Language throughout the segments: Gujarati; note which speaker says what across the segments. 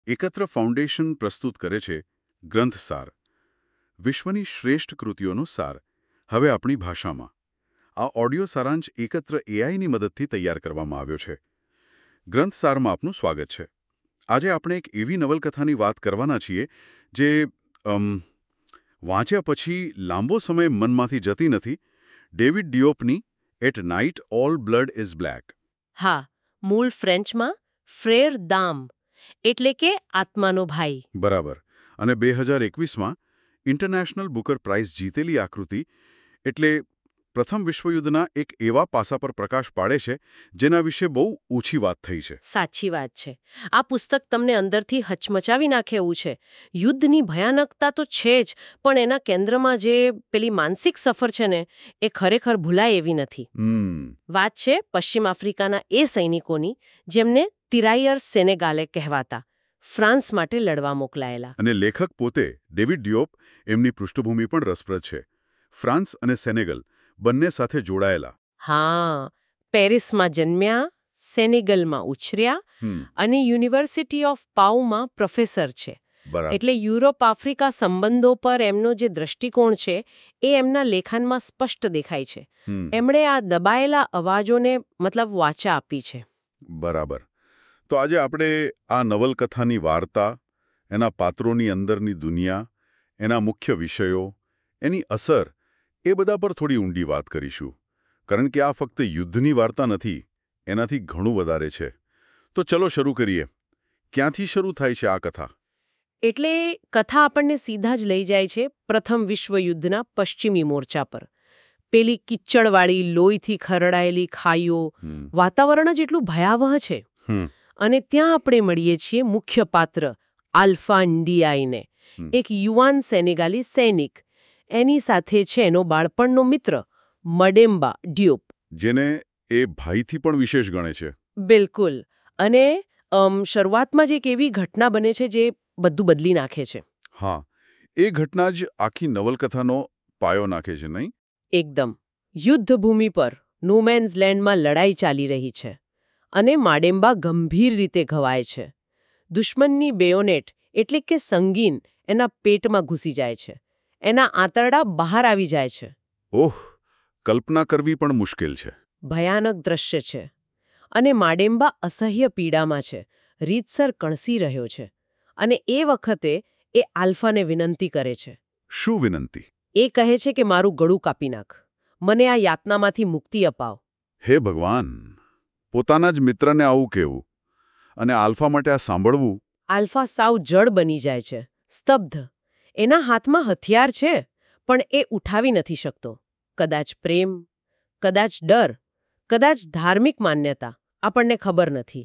Speaker 1: એકત્ર ફાઉન્ડેશન પ્રસ્તુત કરે છે ગ્રંથસાર, વિશ્વની શ્રેષ્ઠ કૃતિઓનો સાર, હવે આપણી ભાષામાં. આ ઓડિયો સારાંશ એકત્ર એઆઈની મદદથી તૈયાર કરવામાં આવ્યો છે. ગ્રંથસારમાં આપનું સ્વાગત છે. આજે આપણે એક એવી નવલકથાની વાત કરવાના છીએ જે વાંચ્યા પછી લાંબો સમય મનમાંથી જતી નથી. ડેવિડ ડિયોપની at night all blood is black.
Speaker 2: હા, મૂળ ફ્રેન્ચમાં ફ્રેર દામ એટલે કે આત્માનો ભાઈ.
Speaker 1: બરાબર. અને 2021માં ઇન્ટરનેશનલ બુકર પ્રાઇઝ જીતેલી આ કૃતિ એટલે પ્રથમ વિશ્વયુદ્ધના એક એવા પાસા પર પ્રકાશ પાડે છે જેના વિશે બહુ ઓછી વાત થઈ છે.
Speaker 2: સાચી વાત છે. આ પુસ્તક તમને અંદરથી હચમચાવી નાખે એવું છે. યુદ્ધની ભયાનકતા તો છે જ, પણ એના કેન્દ્રમાં જે પેલી માનસિક સફર છે ને, એ ખરેખર ભૂલાય એવી નથી. વાત છે પશ્ચિમ આફ્રિકાના એ સૈનિકોની જેમને તિરાયર સેનેગાલે કહેવાતા, ફ્રાન્સ માટે લડવા મોકલાયેલા.
Speaker 1: અને લેખક પોતે ડેવિડ ડિયોપ, એમની પૃષ્ઠભૂમિ પણ રસપ્રદ છે. ફ્રાન્સ અને સેનેગલ બંને સાથે જોડાયેલા.
Speaker 2: હા, પેરિસમાં જન્મ્યા, સેનેગલમાં ઉછર્યા અને યુનિવર્સિટી ઓફ પાઉમાં પ્રોફેસર છે. એટલે યુરોપ આફ્રિકા સંબંધો પર એમનો જે દ્રષ્ટિકોણ છે એ એમના લેખનમાં સ્પષ્ટ દેખાય છે. એમણે આ દબાયેલા અવાજોને વાચા આપી છે.
Speaker 1: બરાબર. તો આજે આપણે આ નવલકથાની વાર્તા, એના પાત્રોની અંદરની દુનિયા, એના મુખ્ય વિષયો, એની અસર, એ બધા પર થોડી ઊંડી વાત કરીશું. કારણ કે આ ફક્ત યુદ્ધની વાર્તા નથી, એનાથી ઘણું વધારે છે. તો ચલો શરૂ કરીએ. ક્યાંથી શરૂ થાય છે આ કથા?
Speaker 2: એટલે કથા આપણને સીધા જ લઈ જાય છે પ્રથમ વિશ્વયુદ્ધના પશ્ચિમી મોરચા પર. પેલી કિચ્ચડવાળી, લોહીથી ખરડાયેલી ખાઈઓ, વાતાવરણ જ એટલું ભયાવહ છે. અને ત્યાં આપણે મળીએ છીએ મુખ્ય પાત્ર આલ્ફા ઇન્ડિયાઈને, એક યુવાન સેનેગાલી સૈનિક. એની સાથે છે એનો બાળપણનો મિત્ર મડેમ્બા ડિયોપ,
Speaker 1: જેને એ ભાઈથી પણ વિશેષ ગણે છે.
Speaker 2: બિલકુલ. અને શરૂઆતમાં જ એક એવી ઘટના બને છે જે બધું બદલી નાખે છે.
Speaker 1: હા, એ ઘટના જ આખી નવલકથાનો પાયો નાખે છે, નહીં?
Speaker 2: એકદમ. યુદ્ધભૂમિ પર નોમેન્સ લેન્ડમાં લડાઈ ચાલી રહી છે અને માડેમ્બા ગંભીર રીતે ઘવાય છે. દુશ્મનની બેયોનેટ એટલે કે સંગીન એના પેટમાં ઘૂસી જાય છે. એના આંતરડા બહાર આવી જાય છે.
Speaker 1: ઓહ, કલ્પના કરવી પણ મુશ્કેલ છે.
Speaker 2: ભયાનક દ્રશ્ય છે. અને માડેમ્બા અસહ્ય પીડામાં છે, રીતસર કણસી રહ્યો છે. અને એ વખતે એ આલ્ફાને વિનંતી કરે છે.
Speaker 1: શું વિનંતી?
Speaker 2: એ કહે છે કે મારું ગળું કાપી નાખ, મને આ યાતનામાંથી મુક્તિ અપાવ.
Speaker 1: હે ભગવાન! પોતાના જ મિત્રને આવું કહેવું, અને આલ્ફા માટે આ સાંભળવું.
Speaker 2: આલ્ફા સાવ જડ બની જાય છે, સ્તબ્ધ. એના હાથમાં હથિયાર છે, પણ એ ઉઠાવી નથી શકતો. કદાચ પ્રેમ, કદાચ ડર, કદાચ ધાર્મિક માન્યતા, આપણને ખબર નથી.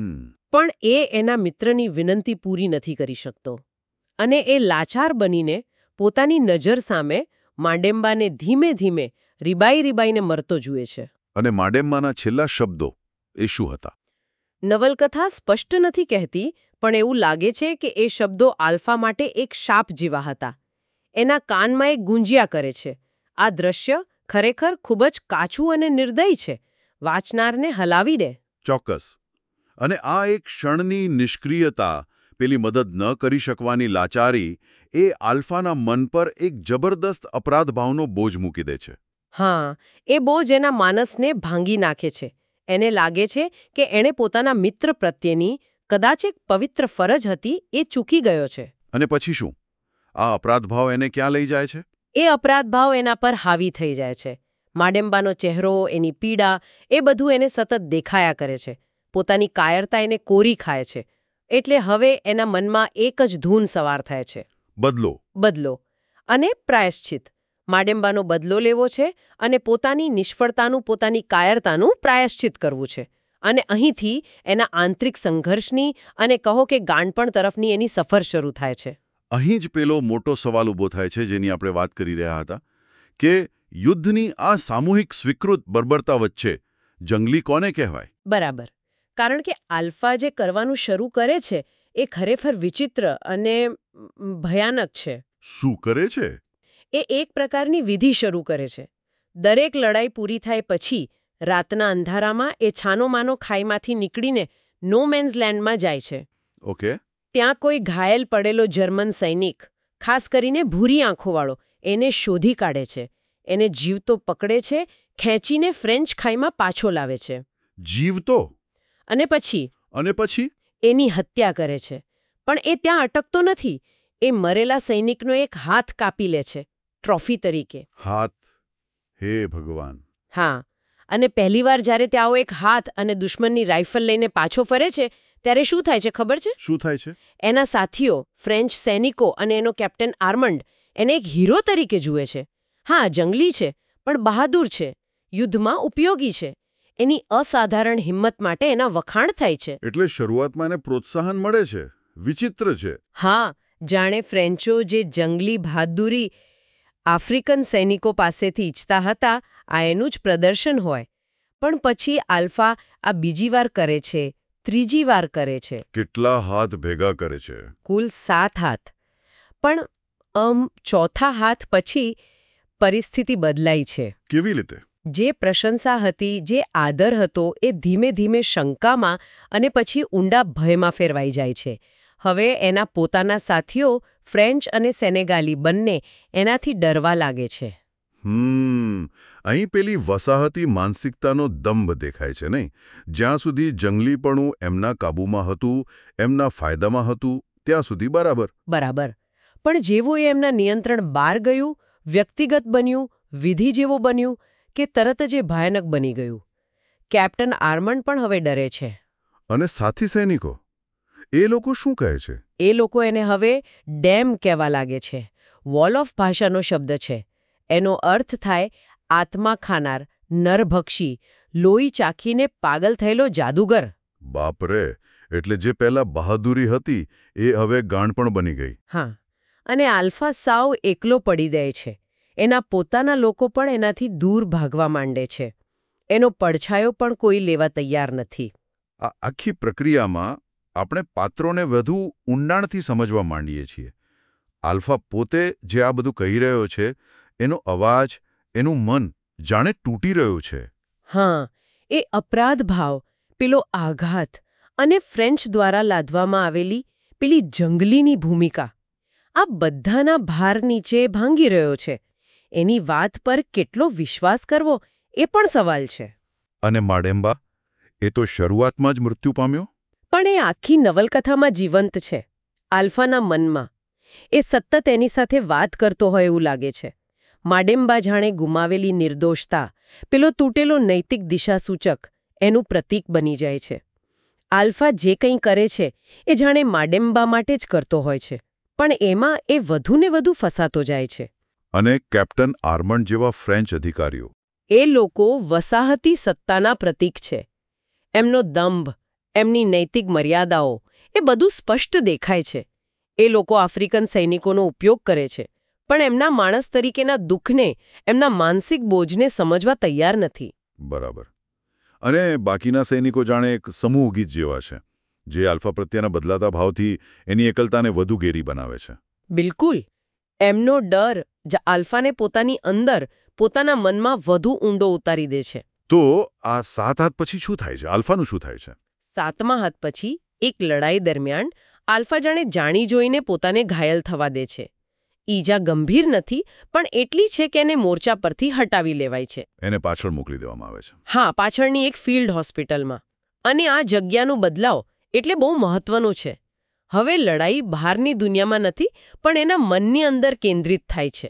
Speaker 2: પણ એ એના મિત્રની વિનંતી પૂરી નથી કરી શકતો. અને એ લાચાર બનીને પોતાની નજર સામે માડેમ્બાને ધીમે ધીમે રીબાઈને મરતો જુએ છે.
Speaker 1: અને માડેમ્બાના છેલ્લા શબ્દો એ શું હતા?
Speaker 2: નવલકથા સ્પષ્ટ નથી કહેતી, પણ એવું લાગે છે કે એ શબ્દો આલ્ફા માટે એક શાપ જેવા હતા. એના કાનમાં એ ગુંજ્યા કરે છે. આ દ્રશ્ય ખરેખર ખૂબ જ કાચું અને નિર્દયી છે, વાંચનારને હલાવી દે.
Speaker 1: ચોક્કસ. અને આ એક ક્ષણની નિષ્ક્રિયતા, પેલી મદદ ન કરી શકવાની લાચારી, એ આલ્ફાના મન પર એક જબરદસ્ત અપરાધભાવનો બોજ મૂકી દે છે.
Speaker 2: હા, એ બોજ એના માનસને ભાંગી નાખે છે. એને લાગે છે કે એણે પોતાના મિત્ર પ્રત્યેની કદાચ એક પવિત્ર ફરજ હતી એ ચૂકી ગયો છે.
Speaker 1: અને પછી શું? આ અપરાધભાવ એને ક્યાં લઈ જાય છે?
Speaker 2: એ અપરાધભાવ એના પર હાવી થઈ જાય છે. માડેમ્બાનો ચહેરો, એની પીડા, એ બધું એને સતત દેખાયા કરે છે. પોતાની કાયરતા એને કોરી ખાય છે. એટલે હવે એના મનમાં એક જ ધૂન સવાર થાય છે. બદલો. અને પ્રાયશ્ચિત. માડેમ્બાનો બદલો લેવો છે અને પોતાની નિષ્ફળતાનું, પોતાની કાયરતાનું પ્રાયશ્ચિત કરવું છે. અને અહીંથી એના આંતરિક સંઘર્ષની અને કહો કે ગાંડપણ તરફની એની સફર શરૂ થાય છે.
Speaker 1: અહીં જ પેલો મોટો સવાલ ઊભો થાય છે જેની આપણે વાત કરી રહ્યા હતા, કે યુદ્ધની આ સામૂહિક સ્વીકૃત બર્બરતા વચ્ચે જંગલી કોને કહેવાય?
Speaker 2: બરાબર. કારણ કે આલ્ફા જે કરવાનું શરૂ કરે છે એ ખરેખર વિચિત્ર અને ભયાનક છે.
Speaker 1: શું કરે છે?
Speaker 2: એ એક પ્રકારની વિધિ શરૂ કરે છે. દરેક લડાઈ પૂરી થાય પછી રાતના અંધારામાં એ છાનોમાનો ખાઈમાંથી નીકળીને નો મેન્સ લેન્ડમાં જાય છે.
Speaker 1: ઓકે.
Speaker 2: ત્યાં કોઈ ઘાયલ પડેલો જર્મન સૈનિક, ખાસ કરીને ભૂરી આંખોવાળો, એને શોધી કાઢે છે. એને જીવતો પકડે છે, ખેંચીને ફ્રેન્ચ ખાઈમાં પાછો લાવે છે.
Speaker 1: જીવતો?
Speaker 2: અને પછી એની હત્યા કરે છે. પણ એ ત્યાં અટકતો નથી. એ મરેલા સૈનિકનો એક હાથ કાપી લે છે, ટ્રોફી તરીકે.
Speaker 1: હાથ? હે ભગવાન!
Speaker 2: હા, અને પહેલીવાર જ્યારે તે આવો એક હાથ અને દુશ્મનની રાઇફલ લઈને પાછો ફરે છે, ત્યારે શું થાય છે ખબર છે?
Speaker 1: શું થાય છે?
Speaker 2: એના સાથીઓ, ફ્રેન્ચ સૈનિકો અને એનો કેપ્ટન આર્મન્ડ એને એક હીરો તરીકે જુએ છે. હા, જંગલી છે, પણ બહાદુર છે, યુદ્ધમાં ઉપયોગી છે. એની અસાધારણ હિંમત માટે એના વખાણ થાય છે.
Speaker 1: એટલે શરૂઆતમાં એને પ્રોત્સાહન મળે છે. વિચિત્ર છે.
Speaker 2: હા, જાણે ફ્રેન્ચો જે જંગલી બહાદુરી આફ્રિકન સૈનિકો પાસેથી ઈચ્છતા હતા, આ એનું જ પ્રદર્શન હોય. પણ પછી આલ્ફા આ બીજી વાર કરે છે, ત્રીજી વાર કરે છે.
Speaker 1: કેટલા હાથ ભેગા કરે છે?
Speaker 2: કુલ 7 હાથ. પણ ચોથા હાથ પછી પરિસ્થિતિ બદલાઈ છે.
Speaker 1: કેવી રીતે?
Speaker 2: જે પ્રશંસા હતી, જે આદર હતો, એ ધીમે ધીમે શંકામાં અને પછી ઊંડા ભયમાં ફેરવાઈ જાય છે. હવે એના પોતાના સાથીઓ, ફ્રેન્ચ અને સેનેગાલી બંને એનાથી ડરવા લાગે છે.
Speaker 1: અહીં પેલી વસાહતી માનસિકતાનો દંભ દેખાય છે નહીં? જ્યાં સુધી જંગલીપણું એમના કાબૂમાં હતું, એમના ફાયદામાં હતું, ત્યાં સુધી બરાબર.
Speaker 2: પણ જેવું એ એમના નિયંત્રણ બહાર ગયું, વ્યક્તિગત બન્યું, વિધિ જેવું બન્યું, કે તરત જ એ ભયાનક બની ગયું. કેપ્ટન આર્મન્ડ પણ હવે ડરે છે.
Speaker 1: અને સાથી સૈનિકો? એ લોકો શું કહે છે?
Speaker 2: એ લોકો એને હવે ડેમ કહેવા લાગે છે. વોલ ઓફ ભાષાનો શબ્દ છે. એનો અર્થ થાય આત્મા ખાનાર, નરભક્ષી, લોહી ચાખીને પાગલ થયેલો જાદુગર.
Speaker 1: બાપરે! એટલે જે પહેલા બહાદુરી હતી, એ હવે ગાણપણ બની ગઈ.
Speaker 2: હા, અને આલ્ફા સાવ એકલો પડી દે છે. એના પોતાના લોકો પણ એનાથી દૂર ભાગવા માંડે છે. એનો પડછાયો પણ કોઈ લેવા તૈયાર નથી.
Speaker 1: આ આખી પ્રક્રિયામાં આપણે પાત્રોને વધુ ઊંડાણથી સમજવા માંડીએ છીએ. આલ્ફા પોતે જે આ બધું કહી રહ્યો છે, એનો અવાજ, એનું મન જાણે તૂટી રહ્યું છે.
Speaker 2: હા, એ અપરાધ ભાવ, પેલો આઘાત અને ફ્રેન્ચ દ્વારા લાદવામાં આવેલી પેલી જંગલીની ભૂમિકા, આ બધાના ભાર નીચે ભાંગી રહ્યો છે. એની વાત પર કેટલો વિશ્વાસ કરવો એ પણ સવાલ છે.
Speaker 1: અને માડેમ્બા? એ તો શરૂઆતમાં જ મૃત્યુ પામ્યો.
Speaker 2: પણ એ આખી નવલકથામાં જીવંત છે. આલ્ફાના મનમાં. એ સતત એની સાથે વાત કરતો હોય એવું લાગે છે. માડેમ્બા જાણે ગુમાવેલી નિર્દોષતા, પેલો તૂટેલો નૈતિક દિશાસૂચક, એનું પ્રતીક બની જાય છે. આલ્ફા જે કંઈ કરે છે, એ જાણે માડેમ્બા માટે જ કરતો હોય છે. પણ એમાં એ વધુને વધુ ફસાતો જાય છે.
Speaker 1: અને કેપ્ટન આર્મન્ડ જેવા ફ્રેન્ચ અધિકારીઓ?
Speaker 2: એ લોકો વસાહતી સત્તાના પ્રતીક છે. એમનો દંભ, એમની નૈતિક મર્યાદાઓ, એ બધું સ્પષ્ટ દેખાય છે. એ લોકો આફ્રિકન સૈનિકોનો ઉપયોગ કરે છે, પણ એમના માણસ તરીકેના દુઃખને, એમના માનસિક બોજને સમજવા તૈયાર નથી.
Speaker 1: બરાબર. અને બાકીના સૈનિકો જાણે એક સમૂહ ગીત જેવા છે, જે આલ્ફા પ્રત્યેના બદલાતા ભાવથી એની એકલતાને વધુ ઘેરી બનાવે છે.
Speaker 2: બિલકુલ. એમનો ડર આલ્ફાને પોતાની અંદર, પોતાના મનમાં વધુ ઊંડો ઉતારી દે છે.
Speaker 1: તો આ 7 હાથ પછી શું થાય છે? આલ્ફાનું શું થાય છે?
Speaker 2: 7મા હાથ પછી એક લડાઈ દરમિયાન આલ્ફા જાણી જોઈને પોતાને ઘાયલ થવા દે છે. ઈજા ગંભીર નથી, પણ એટલી છે કે એને મોરચા પરથી હટાવી લેવાય છે.
Speaker 1: એને પાછળ મોકલી દેવામાં આવે છે.
Speaker 2: હા, પાછળની એક ફિલ્ડ હોસ્પિટલમાં. અને આ જગ્યાનું બદલાવ એટલે બહુ મહત્વનું છે. હવે લડાઈ બહારની દુનિયામાં નથી, પણ એના મનની અંદર કેન્દ્રિત થાય છે.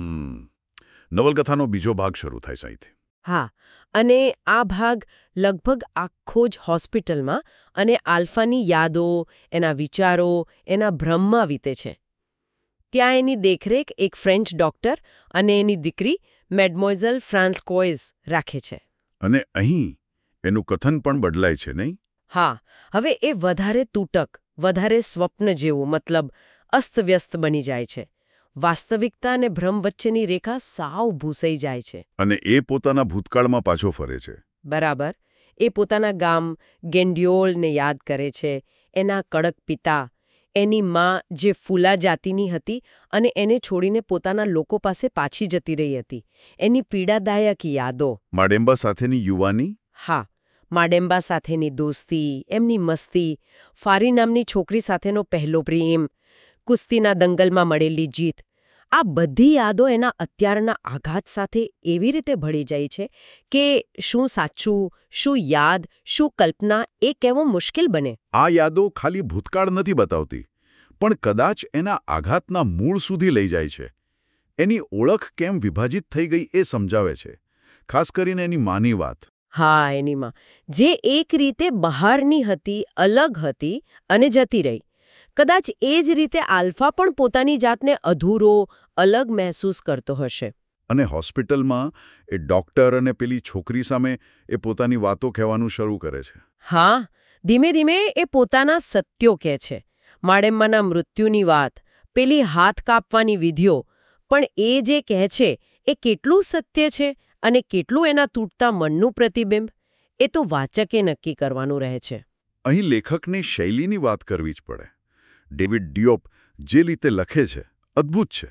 Speaker 1: નવલકથાનો બીજો ભાગ શરૂ થાય છે અહીંથી.
Speaker 2: હા, અને આ ભાગ લગભગ આખો જ હોસ્પિટલમાં અને આલ્ફાની યાદો, એના વિચારો, એના ભ્રમમાં વીતે છે. ત્યાં એની દેખરેખ એક ફ્રેન્ચ ડોક્ટર અને એની દીકરી મેડમોઇઝલ ફ્રાન્સકોઇઝ રાખે છે.
Speaker 1: અને અહીં એનું કથન પણ બદલાય છે, નહીં?
Speaker 2: હા, હવે એ વધારે તૂટક, વધારે સ્વપ્ન જેવું, મતલબ અસ્તવ્યસ્ત બની જાય છે. વાસ્તવિકતા અને ભ્રમ વચ્ચેની રેખા સાવ ભૂસાઈ જાય છે. અને
Speaker 1: એ પોતાના ભૂતકાળમાં પાછો ફરે છે.
Speaker 2: બરાબર. એ પોતાના ગામ ગેન્ડિયોલને યાદ કરે છે, એના કડક પિતા, એની માં જે ફૂલા જાતિની હતી અને એને છોડીને પોતાના લોકો પાસે પાછી જતી રહી હતી, એની પીડાદાયક યાદો.
Speaker 1: માડેમ્બા સાથેની યુવાની?
Speaker 2: હા, માડેમ્બા સાથેની દોસ્તી, એમની મસ્તી, ફારી નામની છોકરી સાથેનો પહેલો પ્રેમ, કુસ્તીના દંગલમાં મળેલી જીત, આ બધી યાદો એના અત્યારના આઘાત સાથે એવી રીતે ભળી જાય છે કે શું સાચું, શું યાદ, શું કલ્પના એ કહેવું મુશ્કેલ બને.
Speaker 1: આ યાદો ખાલી ભૂતકાળ નથી બતાવતી, પણ કદાચ એના આઘાતના મૂળ સુધી લઈ જાય છે. એની ઓળખ કેમ વિભાજિત થઈ ગઈ એ સમજાવે છે, ખાસ કરીને એની માની વાત.
Speaker 2: હા, એની માં, જે એક રીતે બહારની હતી, અલગ હતી અને જતી રહી. કદાચ એ જ રીતે આલ્ફા પણ પોતાની જાતને અધૂરો, અલગ મહેસૂસ કરતો હશે.
Speaker 1: અને હોસ્પિટલમાં એ ડૉક્ટર અને પેલી છોકરી સામે એ પોતાની વાતો કહેવાનું શરૂ કરે છે.
Speaker 2: હા, ધીમે ધીમે એ પોતાના સત્યો કહે છે. માડેમ્માના મૃત્યુની વાત, પેલી હાથ કાપવાની વિધિઓ, પણ એ જે કહે છે એ કેટલું સત્ય છે અને કેટલું એના તૂટતા મનનું પ્રતિબિંબ, એ તો વાચકે નક્કી કરવાનું રહે છે.
Speaker 1: અહીં લેખકની શૈલીની વાત કરવી જ પડે. ડેવિડ ડિયોપ જે રીતે લખે છે, અદ્ભુત છે.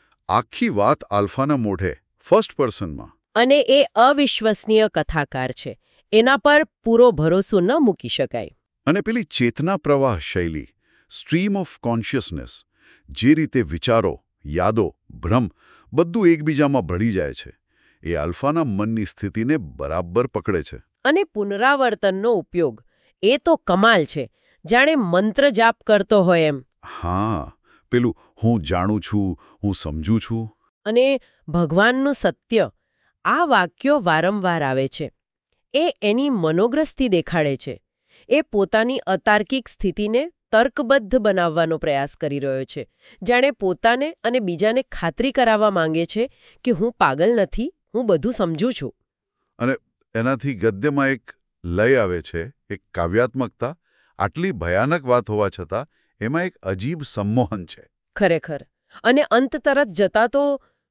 Speaker 1: આખી વાત આલ્ફાના મોઢે, ફર્સ્ટ પર્સનમાં.
Speaker 2: અને એ અવિશ્વસનીય કથાકાર છે. એના પર પૂરો ભરોસો ન મૂકી શકાય.
Speaker 1: અને પેલી ચેતના પ્રવાહ શૈલી, સ્ટ્રીમ ઓફ કોન્શિયસનેસ, જે રીતે વિચારો, યાદો, ભ્રમ બધું એકબીજામાં ભળી જાય છે, એ આલ્ફાના મનની સ્થિતિને બરાબર પકડે છે. અને
Speaker 2: પુનરાવર્તનનો ઉપયોગ, એ તો કમાલ છે. જાણે મંત્ર જાપ કરતો હોય એમ.
Speaker 1: હા, પેલું હું જાણું છું, હું સમજું છું.
Speaker 2: અને ભગવાનનું સત્ય, આ વાક્યો વારંવાર આવે છે. એ એની મનોગ્રસ્તી દેખાડે છે. એ પોતાની અતાર્કિક સ્થિતિને તર્કબદ્ધ બનાવવાનો પ્રયાસ કરી રહ્યો છે. જાણે પોતાને અને બીજાને ખાતરી કરાવવા માંગે છે કે હું પાગલ નથી, હું બધું સમજું છું.
Speaker 1: અને એનાથી ગદ્યમાં એક લય આવે છે, એક કાવ્યાત્મકતા. આટલી ભયાનક વાત હોવા છતાં એમાં એક અજીબ સંમોહન છે.
Speaker 2: ખરેખર. અને અંત તરફ જતા તો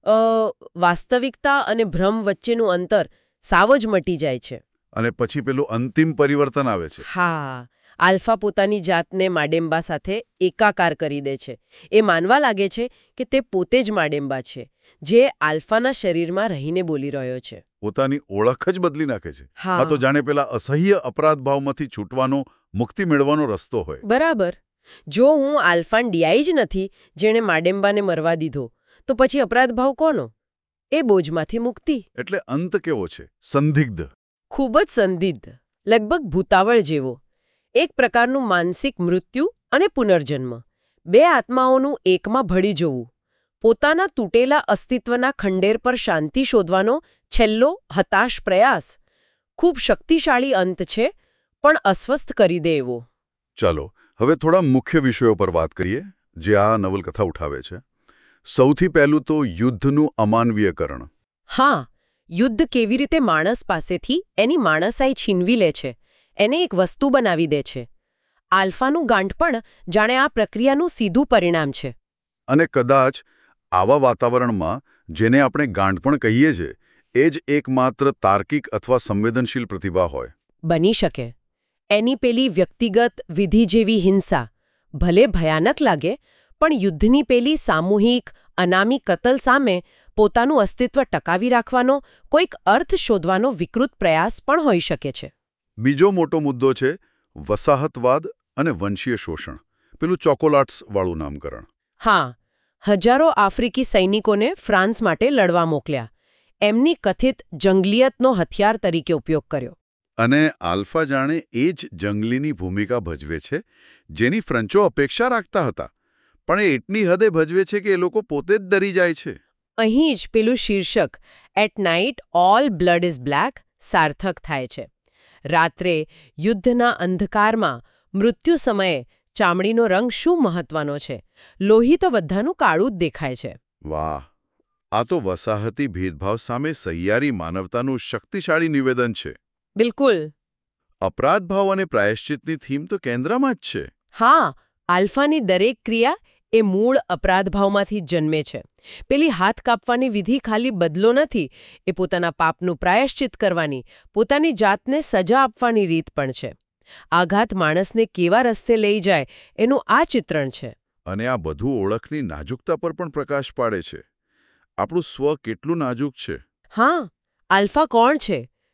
Speaker 2: વાસ્તવિકતા અને ભ્રમ વચ્ચેનું અંતર સાવ જ મટી જાય છે.
Speaker 1: અને પછી પેલું અંતિમ પરિવર્તન આવે છે.
Speaker 2: હા, આલ્ફા પોતાની જાતને માડેમ્બા સાથે એકાકાર કરી દે છે. એ માનવા લાગે છે કે તે પોતે જ માડેમ્બા છે, જે આલ્ફાના શરીરમાં રહીને બોલી રહ્યો છે.
Speaker 1: પોતાની ઓળખ જ બદલી નાખે છે.
Speaker 2: હા.
Speaker 1: આ તો જાણે પેલા અસહ્ય અપરાધ ભાવમાંથી છૂટવાનો, મુક્તિ મેળવવાનો રસ્તો હોય.
Speaker 2: બરાબર. જો હું આલ્ફાન ડીઆઈ જ નથી જેણે માડેમ્બાને મરવા દીધો, તો પછી અપરાધ ભાવ કોનો? એ બોજમાંથી મુક્તિ.
Speaker 1: એટલે અંત કેવો છે? સંદિગ્ધ.
Speaker 2: ખૂબ જ સંદિગ્ધ, લગભગ ભૂતાવળ જેવો. એક પ્રકારનું માનસિક મૃત્યુ અને પુનર્જન્મ, બે આત્માઓનું એકમાં ભળી જવું, પોતાના તૂટેલા અસ્તિત્વના ખંડેર પર શાંતિ શોધવાનો છેલ્લો હતાશ પ્રયાસ. ખૂબ શક્તિશાળી અંત છે, પણ અસ્વસ્થ કરી દે એવો.
Speaker 1: ચાલો હવે થોડા મુખ્ય વિષયો પર વાત કરીએ જે આ નવલકથા ઉઠાવે છે. સૌથી પહેલું તો યુદ્ધનું અમાનવીયકરણ.
Speaker 2: હા, યુદ્ધ કેવી રીતે માણસ પાસેથી એની માણસાઈ છીનવી લે છે, એને એક વસ્તુ બનાવી દે છે. આલ્ફાનું ગાંઠપણ જાણે આ પ્રક્રિયાનું સીધું પરિણામ છે.
Speaker 1: અને કદાચ આવા વાતાવરણમાં જેને આપણે ગાંઠપણ કહીએ છીએ, એ જ એકમાત્ર તાર્કિક અથવા સંવેદનશીલ પ્રતિભા હોય.
Speaker 2: બની શકે. એની પેલી વ્યક્તિગત વિધિ જેવી હિંસા ભલે ભયાનક લાગે, પણ યુદ્ધની પેલી સામૂહિક અનામી કતલ સામે પોતાનું અસ્તિત્વ ટકાવી રાખવાનો, કોઈક અર્થ શોધવાનો વિકૃત પ્રયાસ પણ હોઈ શકે છે.
Speaker 1: બીજો મોટો મુદ્દો છે વસાહતવાદ અને વંશીય શોષણ, પેલું ચોકોલાટ્સવાળું નામકરણ.
Speaker 2: હા, હજારો આફ્રિકી સૈનિકોને ફ્રાન્સ માટે લડવા મોકલ્યા, એમની કથિત જંગલિયતનો હથિયાર તરીકે ઉપયોગ કર્યો.
Speaker 1: અને આલ્ફા જાણે એ જ જંગલીની ભૂમિકા ભજવે છે જેની ફ્રેન્ચો અપેક્ષા રાખતા હતા, પણ એ એટલી હદે ભજવે છે કે એ લોકો પોતે જ ડરી જાય છે.
Speaker 2: અહીં જ પેલું શીર્ષક at night all blood is black સાર્થક થાય છે. રાત્રે યુદ્ધના અંધકારમાં મૃત્યુ સમયે ચામડીનો રંગ શું મહત્વનો છે? લોહી તો બધાનું કાળું જ દેખાય છે.
Speaker 1: વાહ, આ તો વસાહતી ભેદભાવ સામે સહિયારી માનવતાનું શક્તિશાળી નિવેદન છે.
Speaker 2: બિલકુલ.
Speaker 1: અપરાધભાવ અને પ્રાયશ્ચિતની થીમ તો કેન્દ્રમાં જ છે.
Speaker 2: હા, આલ્ફાની દરેક ક્રિયા એ મૂળ અપરાધભાવમાંથી જન્મે છે. પેલી હાથ કાપવાની વિધિ ખાલી બદલો નથી, એ પોતાના પાપનું પ્રાયશ્ચિત કરવાની, પોતાની જાતને સજા આપવાની રીત પણ છે. આઘાત માણસને કેવા રસ્તે લઈ જાય એનું આ ચિત્રણ છે.
Speaker 1: અને આ બધું ઓળખની નાજુકતા પર પણ પ્રકાશ પાડે છે. આપણું સ્વ કેટલું નાજુક છે.
Speaker 2: હા, આલ્ફા કોણ છે?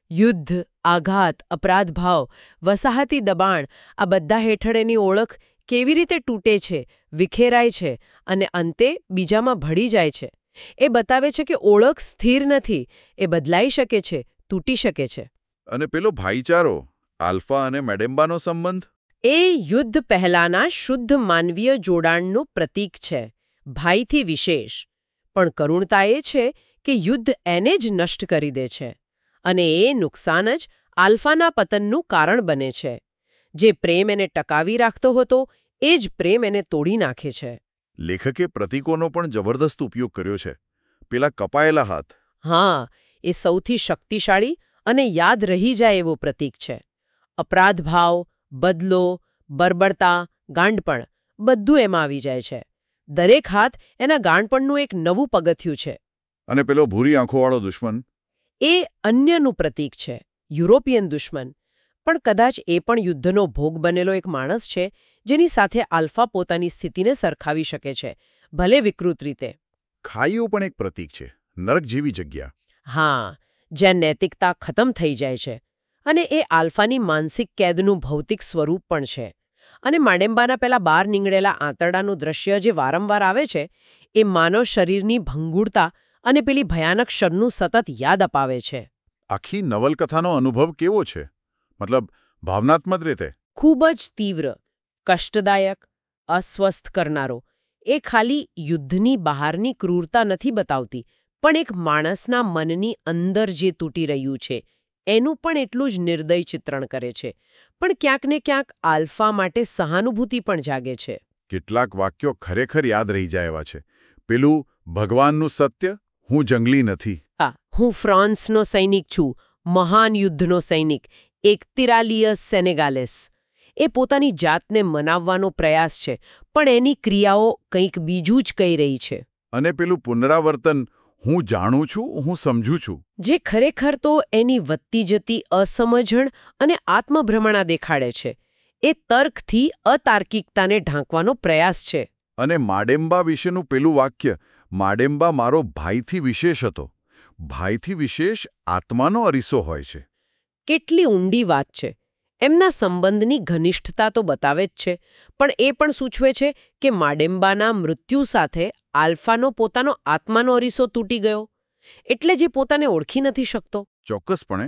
Speaker 2: યુદ્ધ, આઘાત, અપરાધભાવ, વસાહતી દબાણ આ બધા હેઠળ એની ઓળખ કેવી રીતે તૂટે છે, વિખેરાય છે અને અંતે બીજામાં ભળી જાય છે. એ બતાવે છે કે ઓળખ સ્થિર નથી, એ બદલાઈ શકે છે, તૂટી શકે છે.
Speaker 1: અને પેલો ભાઈચારો, આલ્ફા અને મેડેમ્બાનો સંબંધ?
Speaker 2: એ યુદ્ધ પહેલાના શુદ્ધ માનવીય જોડાણનું પ્રતીક છે, ભાઈથી વિશેષ. પણ કરુણતા એ છે કે યુદ્ધ એને જ નષ્ટ કરી દે છે. અને એ નુકસાન જ આલ્ફાના પતનનું કારણ બને છે. જે પ્રેમ એને ટકાવી રાખતો હતો એ જ પ્રેમ એને તોડી નાખે છે.
Speaker 1: લેખકે પ્રતીકોનો પણ જબરદસ્ત ઉપયોગ કર્યો છે. પેલા કપાયેલા હાથ.
Speaker 2: હા, એ સૌથી શક્તિશાળી અને યાદ રહી જાય એવો પ્રતીક છે. અપરાધભાવ, બદલો, બર્બરતા, ગાંડપણ બધું એમાં આવી જાય છે. દરેક હાથ એના ગાંડપણનું એક નવું પગથિયું છે.
Speaker 1: અને પેલો ભૂરી આંખોવાળો દુશ્મન?
Speaker 2: એ અન્યનું પ્રતીક છે, યુરોપિયન દુશ્મન. પણ કદાચ એ પણ યુદ્ધનો ભોગ બનેલો એક માણસ છે જેની સાથે આલ્ફા પોતાની સ્થિતિને સરખાવી શકે છે, ભલે વિકૃત રીતે.
Speaker 1: ખાઈઓ પણ એક પ્રતીક છે, નરક જેવી જગ્યા.
Speaker 2: હા, જ્યાં નૈતિકતા ખતમ થઈ જાય છે. અને એ આલ્ફાની માનસિક કેદનું ભૌતિક સ્વરૂપ પણ છે. અને માડેમ્બાના પેલા બહાર નીંગળેલા આંતરડાનું દ્રશ્ય જે વારંવાર આવે છે, એ માનવ શરીરની ભંગુરતા અને પેલી ભયાનક ક્ષણનું સતત યાદ અપાવે છે.
Speaker 1: આખી નવલકથાનો અનુભવ કેવો છે? મતલબ ભાવનાત્મક રીતે?
Speaker 2: ખૂબ જ તીવ્ર, કષ્ટદાયક, અસ્વસ્થ કરનારો. એ ખાલી યુદ્ધની બહારની ક્રૂરતા નથી બતાવતી, પણ એક માણસના મનની અંદર જે તૂટી રહ્યું છે એનું પણ એટલું જ નિર્દય ચિત્રણ કરે છે. પણ ક્યાંક ને ક્યાંક આલ્ફા માટે સહાનુભૂતિ પણ જાગે છે.
Speaker 1: કેટલાક વાક્યો ખરેખર યાદ રહી જાય એવા છે. પેલું ભગવાનનું સત્ય, હું જંગલી નથી.
Speaker 2: હા, હું ફ્રાન્સનો સૈનિક છું, મહાન યુદ્ધનો સૈનિક, એક્તિરાલિયસ સેનેગાલેસ. એ પોતાની જાતને મનાવવાનો પ્રયાસ છે, પણ એની ક્રિયાઓ કંઈક બીજું જ કહી રહી છે.
Speaker 1: અને પેલું પુનરાવર્તન, હું જાણું છું, હું સમજું છું,
Speaker 2: જે ખરેખર તો એની વધતી જતી અસમજણ અને આત્મભ્રમણા દેખાડે છે. એ તર્કથી અતાર્કિકતાને ઢાંકવાનો પ્રયાસ છે.
Speaker 1: અને માડેમ્બા વિશેનું પેલું વાક્ય, માડેમ્બા મારો ભાઈથી વિશેષ હતો. ભાઈથી વિશેષ આત્માનો અરીસો હોય છે.
Speaker 2: કેટલી ઊંડી વાત છે. એમના સંબંધની ઘનિષ્ઠતા તો બતાવે જ છે, પણ એ પણ સૂચવે છે કે માડેમ્બાના મૃત્યુ સાથે આલ્ફાનો પોતાનો આત્માનો અરીસો તૂટી ગયો, એટલે જે પોતાને ઓળખી નથી શકતો.
Speaker 1: ચોક્કસપણે.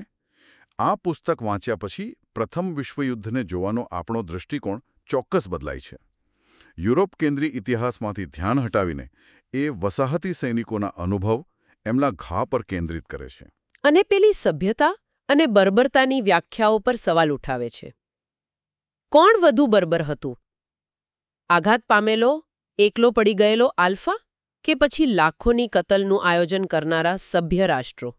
Speaker 1: આ પુસ્તક વાંચ્યા પછી પ્રથમ વિશ્વયુદ્ધને જોવાનો આપણો દૃષ્ટિકોણ ચોક્કસ બદલાય છે. યુરોપ કેન્દ્રી ઇતિહાસમાંથી ધ્યાન હટાવીને એ વસાહતી સૈનિકોના અનુભવ, એમના ઘા પર કેન્દ્રિત કરે છે.
Speaker 2: અને પેલી સભ્યતા અને બર્બરતાની વ્યાખ્યાઓ પર સવાલ ઉઠાવે છે. કોણ વધુ બર્બર હતું? આઘાત પામેલો, એકલો પડી ગયેલો આલ્ફા, કે પછી લાખોની કતલનું આયોજન કરનારા સભ્ય રાષ્ટ્રો?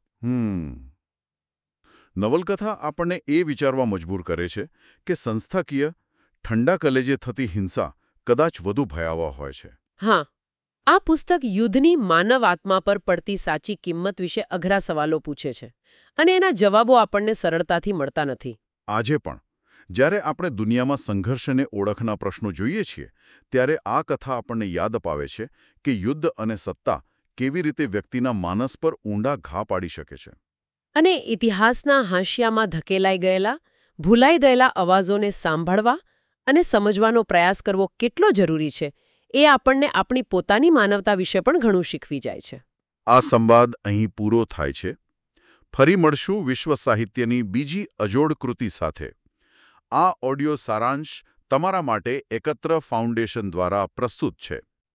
Speaker 1: નવલકથા આપણને એ વિચારવા મજબૂર કરે છે કે સંસ્થાકીય, ઠંડા કલેજે થતી હિંસા કદાચ વધુ ભયાવહ હોય છે.
Speaker 2: હા, આ પુસ્તક યુદ્ધની માનવ આત્મા પર પડતી સાચી કિંમત વિશે અઘરા સવાલો પૂછે છે, અને એના જવાબો આપણને સરળતાથી મળતા નથી.
Speaker 1: આજે પણ જ્યારે આપણે દુનિયામાં સંઘર્ષ અને ઓળખના પ્રશ્નો જોઈએ છીએ, ત્યારે આ કથા આપણને યાદ અપાવે છે કે યુદ્ધ અને સત્તા કેવી રીતે વ્યક્તિના માનસ પર ઊંડા ઘા પાડી શકે છે.
Speaker 2: અને ઇતિહાસના હાંશિયામાં ધકેલાઈ ગયેલા, ભૂલાઈ ગયેલા અવાજોને સાંભળવા અને સમજવાનો પ્રયાસ કરવો કેટલો જરૂરી છે, એ આપણને આપણી પોતાની માનવતા વિશે પણ ઘણું શીખવી જાય છે.
Speaker 1: આ સંવાદ અહીં પૂરો થાય છે. ફરી મળશું વિશ્વ સાહિત્યની બીજી અજોડ કૃતિ સાથે. આ ઓડિયો સારાંશ તમારા માટે એકત્ર ફાઉન્ડેશન દ્વારા પ્રસ્તુત છે.